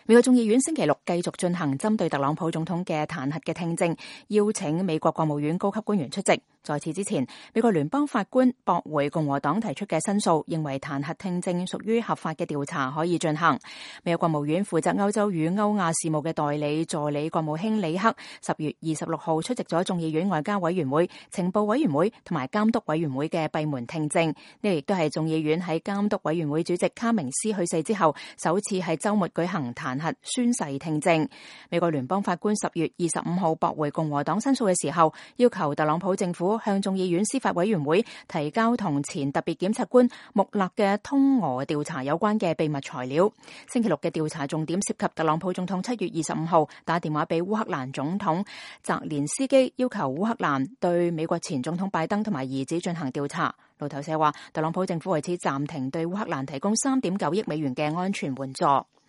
美國眾議院星期六繼續進行針對特朗普總統嘅彈劾嘅聽證，邀請美國國務院高級官員出席。在此之前，美國聯邦法官駁回共和黨提出嘅申訴，認為彈劾聽證屬於合法嘅調查，可以進行。美國國務院負責歐洲與歐亞事務嘅代理助理國務卿里克10月26號出席咗眾議院外交委員會、情報委員會同埋監督委員會嘅閉門聽證。呢亦都係眾議院喺監督委員會主席卡明斯去世之後，首次喺週末舉行彈劾宣誓聽證。美國聯邦法官10月25號駁回共和黨申訴嘅時候，要求特朗普政府向眾議院司法委員會提交同前特別檢察官穆勒嘅通俄調查有關嘅秘密材料。星期六嘅調查重點涉及特朗普總統7月25號打電話俾烏克蘭總統澤連斯基，要求烏克蘭對美國前總統拜登同埋兒子進行調查。路透社話，特朗普政府為此暫停對烏克蘭提供3.9億美元嘅安全援助。